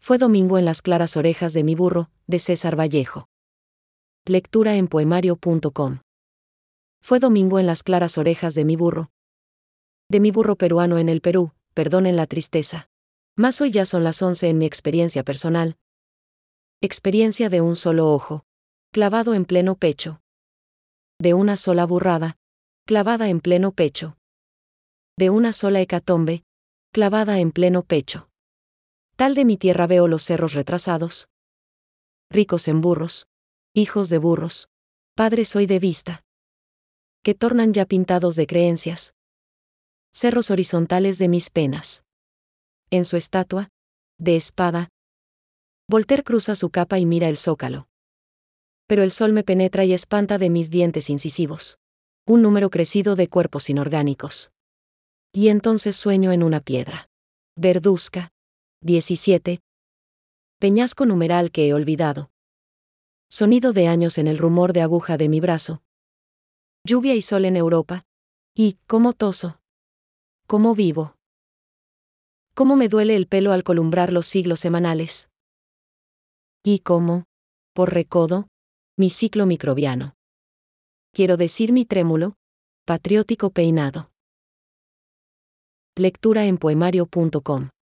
Fue domingo en las claras orejas de mi burro, de César Vallejo. Lectura en poemario.com. Fue domingo en las claras orejas de mi burro. De mi burro peruano en el Perú, perdonen la tristeza. Mas hoy ya son las 11 en mi experiencia personal. Experiencia de un solo ojo, clavado en pleno pecho. De una sola burrada, clavada en pleno pecho. De una sola hecatombe, clavada en pleno pecho. Tal de mi tierra veo los cerros retrasados, ricos en burros, hijos de burros, padres hoy de vista, que tornan ya pintados de creencias, cerros horizontales de mis penas. En su estatua, de espada, Voltaire cruza su capa y mira el zócalo. Pero el sol me penetra y espanta de mis dientes incisivos, un número crecido de cuerpos inorgánicos. Y entonces sueño en una piedra. Verduzca, 17. Peñasco numeral que he olvidado. Sonido de años en el rumor de aguja de mi brazo. Lluvia y sol en Europa. Y, cómo toso. Cómo vivo. Cómo me duele el pelo al columbrar los siglos semanales. Y cómo, por recodo, mi ciclo microbiano. Quiero decir mi trémulo, patriótico peinado. Lectura en poemario.com.